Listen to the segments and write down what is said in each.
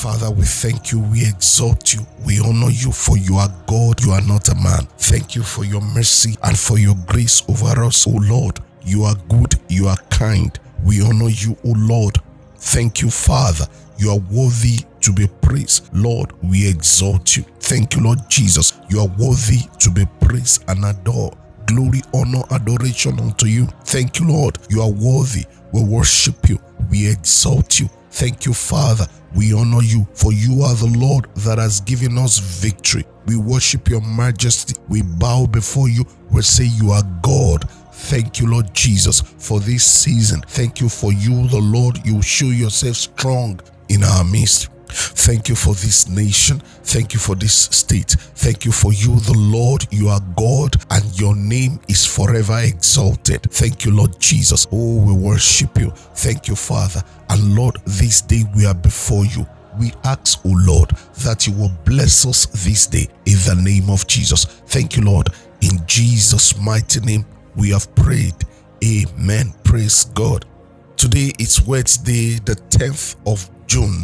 Father, we thank you, we exalt you, we honor you, for you are God, you are not a man. Thank you for your mercy and for your grace over us, O Lord. You are good, you are kind. We honor you, O Lord. Thank you, Father. You are worthy to be praised. Lord, we exalt you. Thank you, Lord Jesus. You are worthy to be praised and adored. Glory, honor, adoration unto you. Thank you, Lord. You are worthy. We worship you. We exalt you. Thank you, Father. We honor you, for you are the Lord that has given us victory. We worship your majesty. We bow before you. We say you are God. Thank you, Lord Jesus, for this season. Thank you for you, the Lord. You show yourself strong in our midst. Thank you for this nation. Thank you for this state. Thank you for you, the Lord. You are God and your name is forever exalted. Thank you, Lord Jesus. Oh, we worship you. Thank you, Father. And Lord, this day we are before you. We ask, oh Lord, that you will bless us this day in the name of Jesus. Thank you, Lord. In Jesus' mighty name, we have prayed. Amen. Praise God. Today is Wednesday, the 10th of June,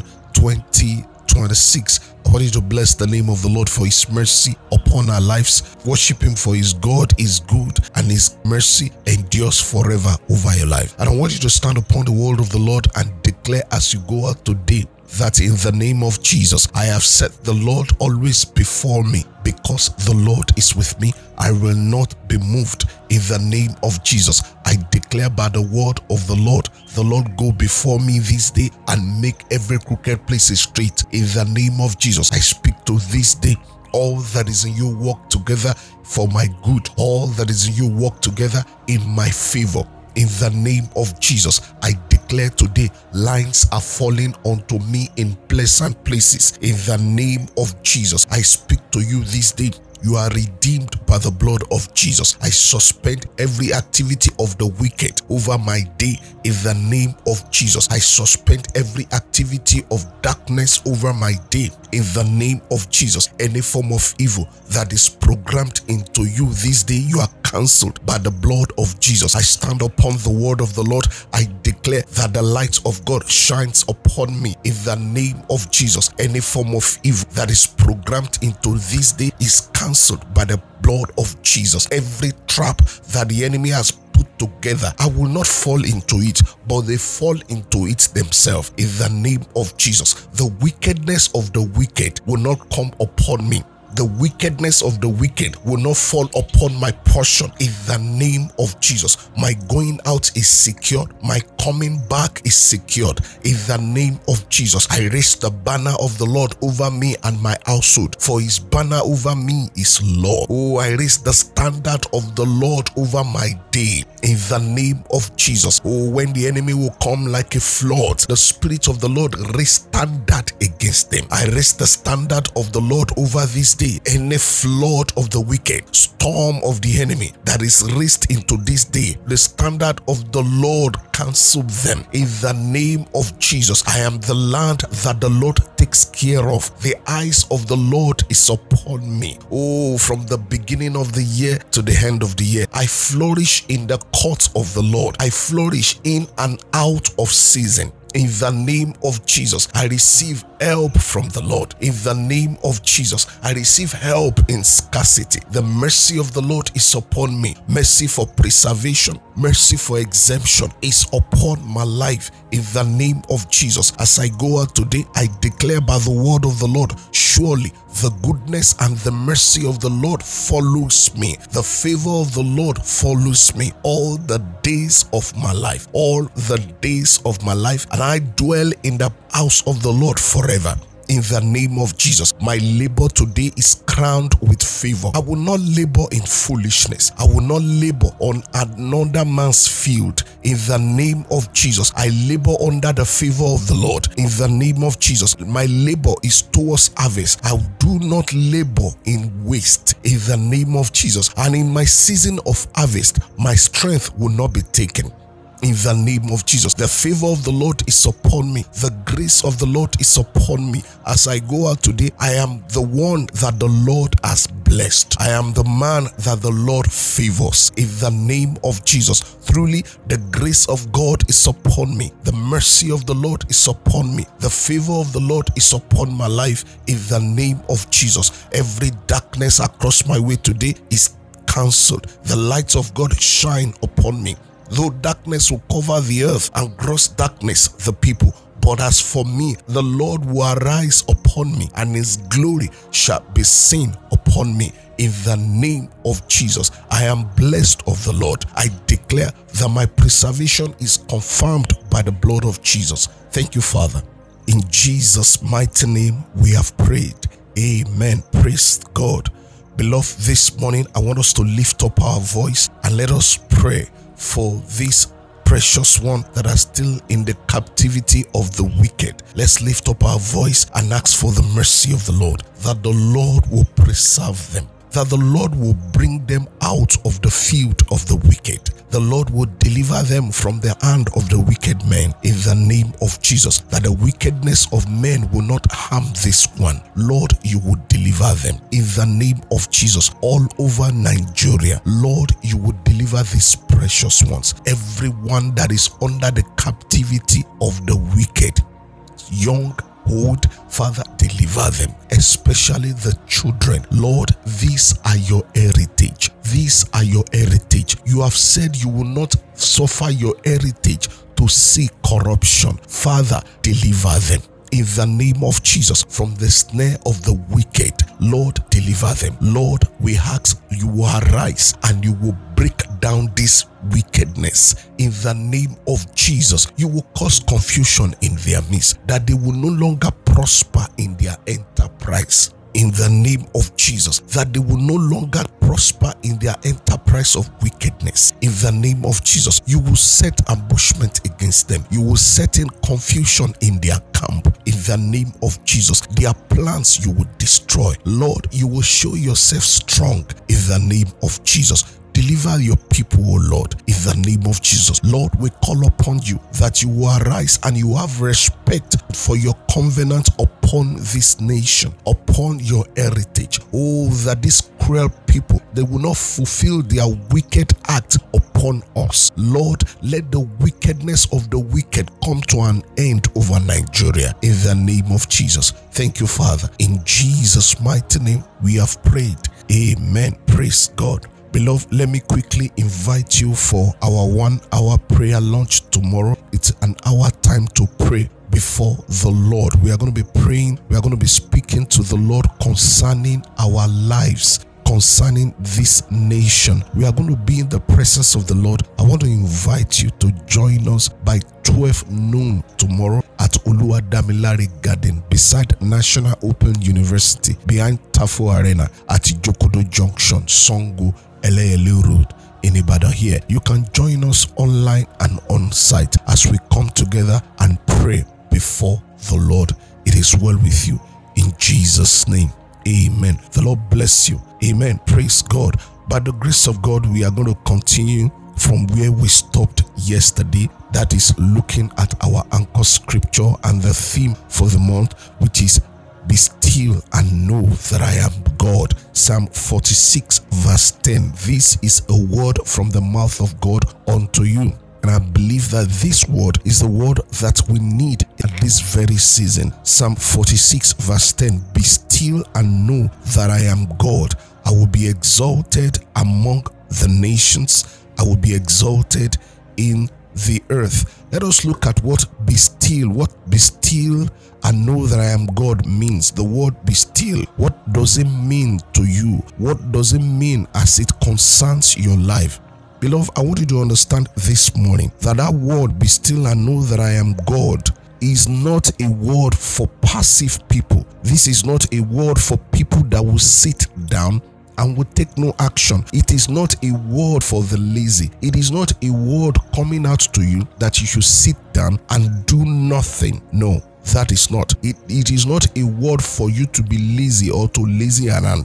2026. I want you to bless the name of the Lord for his mercy upon our lives. Worship him, for his God is good and his mercy endures forever over your life. And I want you to stand upon the word of the Lord and declare as you go out today that in the name of Jesus, I have set the Lord always before me. Because the Lord is with me, I will not be moved. In the name of Jesus, I declare by the word of the Lord go before me this day and make every crooked place straight. In the name of Jesus, I speak to this day. All that is in you work together for my good. All that is in you work together in my favor. In the name of Jesus, I declare today, lines are falling onto me in pleasant places. In the name of Jesus, I speak to you this day. You are redeemed by the blood of Jesus. I suspend every activity of the wicked over my day in the name of Jesus. I suspend every activity of darkness over my day in the name of Jesus. Any form of evil that is programmed into you this day, you are cancelled by the blood of Jesus. I stand upon the word of the Lord. I declare that the light of God shines upon me in the name of Jesus. Any form of evil that is programmed into this day is cancelled by the blood of Jesus. Every trap that the enemy has put together, I will not fall into it, but they fall into it themselves in the name of Jesus. The wickedness of the wicked will not come upon me. The wickedness of the wicked will not fall upon my portion in the name of Jesus. My going out is secured. My coming back is secured in the name of Jesus. I raise the banner of the Lord over me and my household, for his banner over me is Lord. Oh, I raise the standard of the Lord over my day in the name of Jesus. Oh, when the enemy will come like a flood, the Spirit of the Lord raise standard against them. I raise the standard of the Lord over this day. Any flood of the wicked, storm of the enemy that is raised into this day, the standard of the Lord cancel them in the name of Jesus. I am the land that the Lord takes care of. The eyes of the Lord is upon me. Oh, from the beginning of the year to the end of the year, I flourish in the courts of the Lord. I flourish in and out of season. In the name of Jesus, I receive help from the Lord. In the name of Jesus, I receive help in scarcity. The mercy of the Lord is upon me. Mercy for preservation, mercy for exemption is upon my life. In the name of Jesus, as I go out today, I declare by the word of the Lord, surely the goodness and the mercy of the Lord follows me. The favor of the Lord follows me all the days of my life. All the days of my life. And I dwell in the house of the Lord forever. In the name of Jesus, my labor today is crowned with favor. I will not labor in foolishness. I will not labor on another man's field. In the name of Jesus, I labor under the favor of the Lord. In the name of Jesus, my labor is towards harvest. I do not labor in waste. In the name of Jesus, and in my season of harvest, my strength will not be taken. in the name of Jesus. The favor of the Lord is upon me. The grace of the Lord is upon me. As I go out today, I am the one that the Lord has blessed. I am the man that the Lord favors in the name of Jesus. Truly, the grace of God is upon me. The mercy of the Lord is upon me. The favor of the Lord is upon my life in the name of Jesus. Every darkness across my way today is cancelled. The light of God shine upon me. Though darkness will cover the earth and gross darkness the people, but as for me, the Lord will arise upon me, and his glory shall be seen upon me. In the name of Jesus, I am blessed of the Lord. I declare that my preservation is confirmed by the blood of Jesus. Thank you, Father. In Jesus' mighty name, we have prayed. Amen. Praise God. Beloved, this morning, I want us to lift up our voice and let us pray for this precious one that are still in the captivity of the wicked. Let's lift up our voice and ask for the mercy of the Lord, that the Lord will preserve them, that the Lord will bring them out of the field of the wicked. The Lord will deliver them from the hand of the wicked men in the name of Jesus, that the wickedness of men will not harm this one. Lord, you will deliver them in the name of Jesus all over Nigeria. Lord, you will deliver these precious ones. Everyone that is under the captivity of the wicked, young, old, Father, deliver them, especially the children. Lord, these are your heritage. These are your heritage. You have said you will not suffer your heritage to see corruption. Father, deliver them in the name of Jesus from the snare of the wicked. Lord, deliver them. Lord, we ask you will arise and you will break down this wickedness in the name of Jesus. You will cause confusion in their midst, that they will no longer prosper in their enterprise. In the name of Jesus, that they will no longer prosper in their enterprise of wickedness. In the name of Jesus, you will set ambushment against them. You will set in confusion in their camp. In the name of Jesus, their plans you will destroy. Lord, you will show yourself strong in the name of Jesus. Deliver your people, O Lord, in the name of Jesus. Lord, we call upon you that you will arise and you have respect for your covenant upon this nation, upon your heritage. Oh, that these cruel people, they will not fulfill their wicked act upon us. Lord, let the wickedness of the wicked come to an end over Nigeria in the name of Jesus. Thank you, Father. In Jesus' mighty name, we have prayed. Amen. Praise God. Beloved, let me quickly invite you for our 1 hour prayer launch tomorrow. It's an hour time to pray before the Lord. We are going to be praying. We are going to be speaking to the Lord concerning our lives, concerning this nation. We are going to be in the presence of the Lord. I want to invite you to join us by 12 noon tomorrow at Oluwadamilare Garden beside National Open University, behind Tafo Arena at Jokodo Junction, Songo, Eleyele Road in Ibadan here. You can join us online and on site as we come together and pray before the Lord. It is well with you in Jesus' name. Amen. The Lord bless you. Amen. Praise God. By the grace of God, we are going to continue from where we stopped yesterday. That is looking at our anchor scripture and the theme for the month, which is be still and know that I am God. Psalm 46 verse 10. This is a word from the mouth of God unto you. And I believe that this word is the word that we need at this very season. Psalm 46 verse 10. Be still and know that I am God. I will be exalted among the nations. I will be exalted in the earth. Let us look at what be still, and know that I am God means. The word be still. What does it mean to you? What does it mean as it concerns your life? Beloved, I want you to understand this morning that word be still and know that I am God is not a word for passive people. This is not a word for people that will sit down and will take no action. It is not a word for the lazy. It is not a word coming out to you that you should sit down and do nothing. No, that is not. It is not a word for you to be lazy or to lazy around.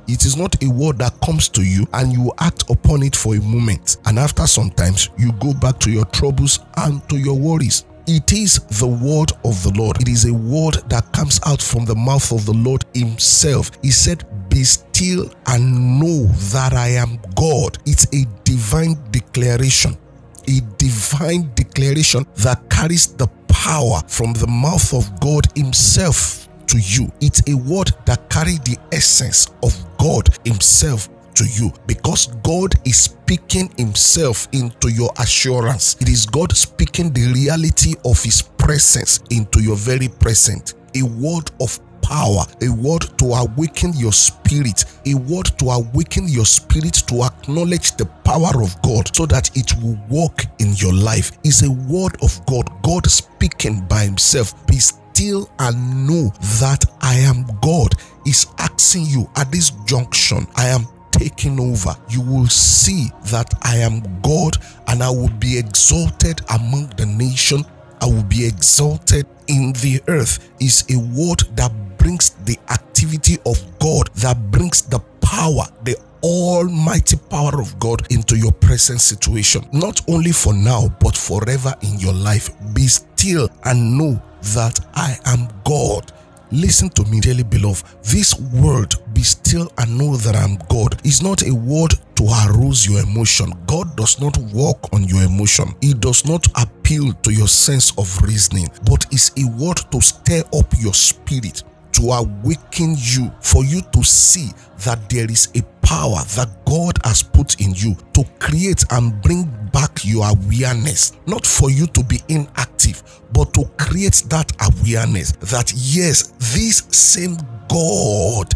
It is not a word that comes to you and you act upon it for a moment, and after sometimes you go back to your troubles and to your worries. It is the word of the Lord. It is a word that comes out from the mouth of the Lord himself. He said, "Be still and know that I am God." It's a divine declaration. A divine declaration that carries the power from the mouth of God himself to you. It's a word that carries the essence of God himself to you, because God is speaking himself into your assurance. It is God speaking the reality of his presence into your very present. A word of power, a word to awaken your spirit, a word to awaken your spirit to acknowledge the power of God so that it will work in your life. Is a word of God, God speaking by himself. Be still and know that I am God. Is asking you at this junction, I am taking over. You will see that I am God, and I will be exalted among the nation. I will be exalted in the earth. Is a word that brings the activity of God, that brings the power, the almighty power of God into your present situation. Not only for now, but forever in your life. Be still and know that I am God. Listen to me, dearly beloved. This word, "be still and know that I'm God," is not a word to arouse your emotion. God does not work on your emotion. He does not appeal to your sense of reasoning, but is a word to stir up your spirit, to awaken you, for you to see that there is a power that God has put in you to create and bring back your awareness. Not for you to be inactive, but to create that awareness that yes, this same God,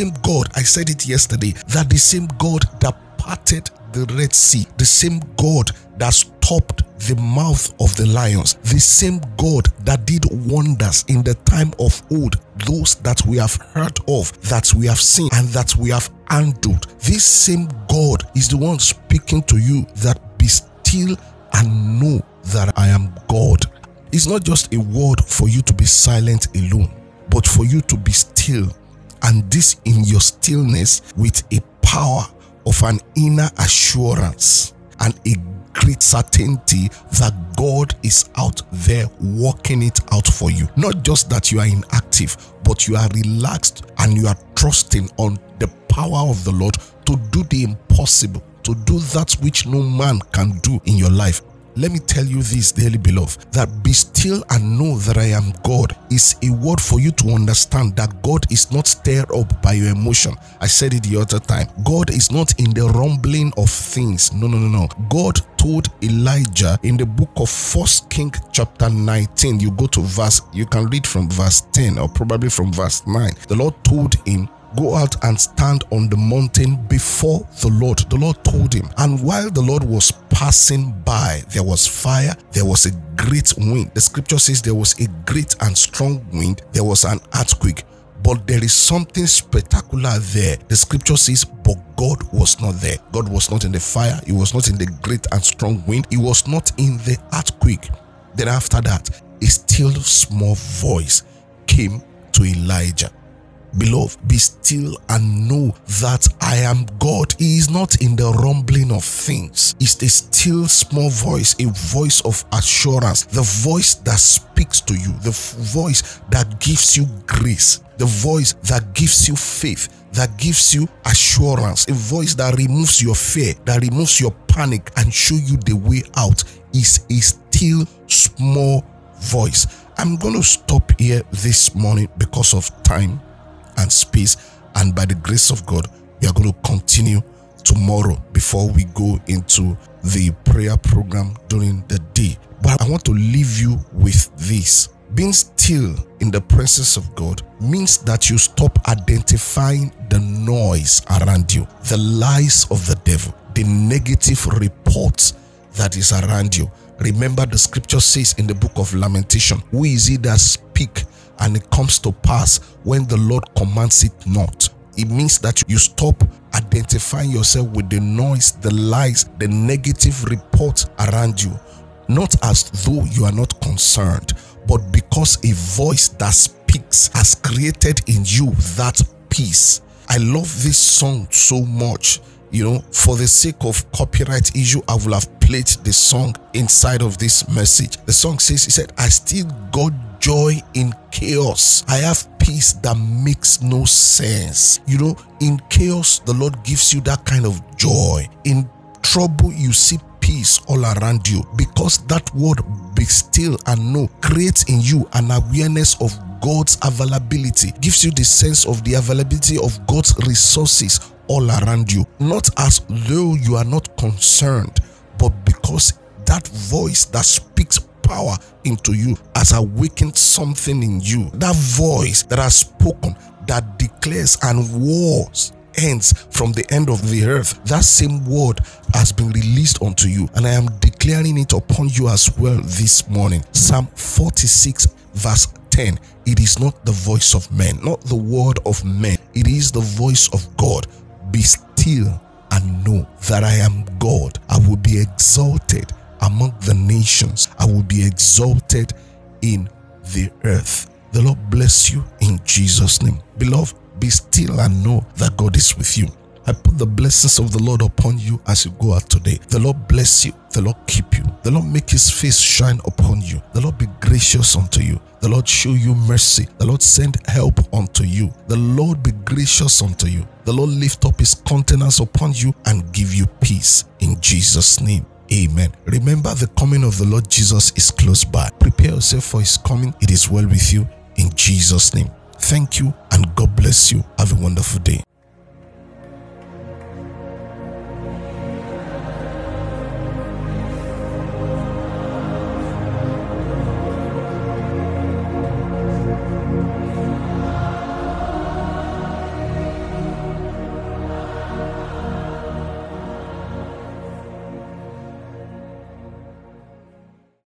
I said it yesterday, that the same God that parted the Red Sea, the same God that stopped the mouth of the lions, the same God that did wonders in the time of old, those that we have heard of, that we have seen, and that we have handled. This same God is the one speaking to you that be still and know that I am God. It's not just a word for you to be silent alone, but for you to be still, and this in your stillness with a power of an inner assurance and a great certainty that God is out there working it out for you. Not just that you are inactive, but you are relaxed and you are trusting on the power of the Lord to do the impossible, to do that which no man can do in your life. Let me tell you this, dearly beloved, that be still and know that I am God is a word for you to understand that God is not stirred up by your emotion. I said it the other time. God is not in the rumbling of things. No. God told Elijah in the book of 1 Kings chapter 19, you can read from verse 10 or probably from verse 9. The Lord told him, "Go out and stand on the mountain before the Lord." The Lord told him. And while the Lord was passing by, there was fire, there was a great wind. The scripture says there was a great and strong wind, there was an earthquake. But there is something spectacular there. The scripture says, but God was not there. God was not in the fire. He was not in the great and strong wind. He was not in the earthquake. Then after that, a still small voice came to Elijah. Beloved, be still and know that I am God. He is not in the rumbling of things. It's a still small voice, a voice of assurance, the voice that speaks to you, the voice that gives you grace, the voice that gives you faith, that gives you assurance, a voice that removes your fear, that removes your panic and show you the way out. Is a still small voice. I'm going to stop here this morning because of time and space, and by the grace of God we are going to continue tomorrow before we go into the prayer program during the day. But I want to leave you with this. Being still in the presence of God means that you stop identifying the noise around you, the lies of the devil, the negative reports that is around you. Remember, the scripture says in the book of Lamentation, who is he that speak and it comes to pass when the Lord commands it not? It means that you stop identifying yourself with the noise, the lies, the negative reports around you. Not as though you are not concerned, but because a voice that speaks has created in you that peace. I love this song so much. For the sake of copyright issue, I will have played the song inside of this message. The song says, he said, I still got joy in chaos. I have peace that makes no sense. In chaos, the Lord gives you that kind of joy. In trouble, you see peace all around you, because that word, be still and know, creates in you an awareness of God's availability, gives you the sense of the availability of God's resources all around you. Not as though you are not concerned, but because that voice that speaks power into you has awakened something in you. That voice that has spoken, that declares and wars ends from the end of the earth. That same word has been released unto you, and I am declaring it upon you as well this morning. Psalm 46 verse 10. It is not the voice of men, not the word of men. It is the voice of God. Be still and know that I am God. I will be exalted among the nations. I will be exalted in the earth. The Lord bless you in Jesus' name. Beloved, be still and know that God is with you. I put the blessings of the Lord upon you as you go out today. The Lord bless you. The Lord keep you. The Lord make his face shine upon you. The Lord be gracious unto you. The Lord show you mercy. The Lord send help unto you. The Lord be gracious unto you. The Lord lift up his countenance upon you and give you peace. In Jesus' name, amen. Remember, the coming of the Lord Jesus is close by. Prepare yourself for his coming. It is well with you. In Jesus' name. Thank you and God bless you. Have a wonderful day.